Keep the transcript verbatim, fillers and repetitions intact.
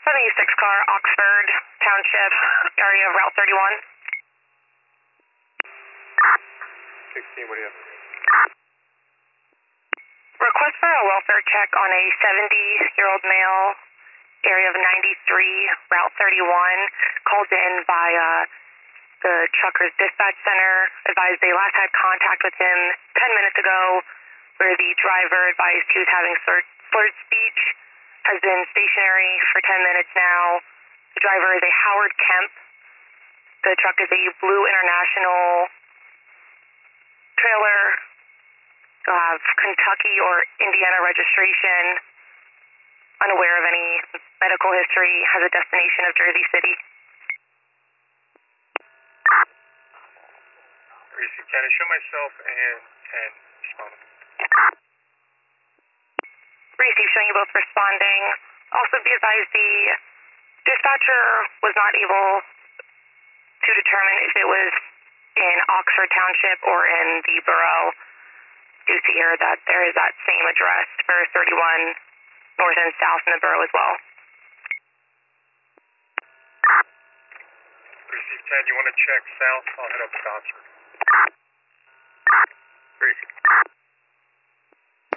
seventy-six car, Oxford Township, area of Route thirty-one. sixteen, what do you have? Request for a welfare check on a seventy-year-old male, area of ninety-three, Route thirty-one, called in by uh, the Truckers Dispatch Center. Advised they last had contact with him ten minutes ago, where the driver advised he was having slurred, slurred speech, has been stationary for ten minutes now. The driver is a Howard Kemp. The truck is a Blue International trailer. You'll have Kentucky or Indiana registration. Unaware of any medical history. Has a destination of Jersey City. Receive ten, show myself and ten, respond. Receive, showing you both responding. Also be advised the dispatcher was not able to determine if it was in Oxford Township or in the borough. Do see here that there is that same address for thirty-one north and south in the borough as well. Receive ten, you want to check south? I'll head up to Oxford. Receive.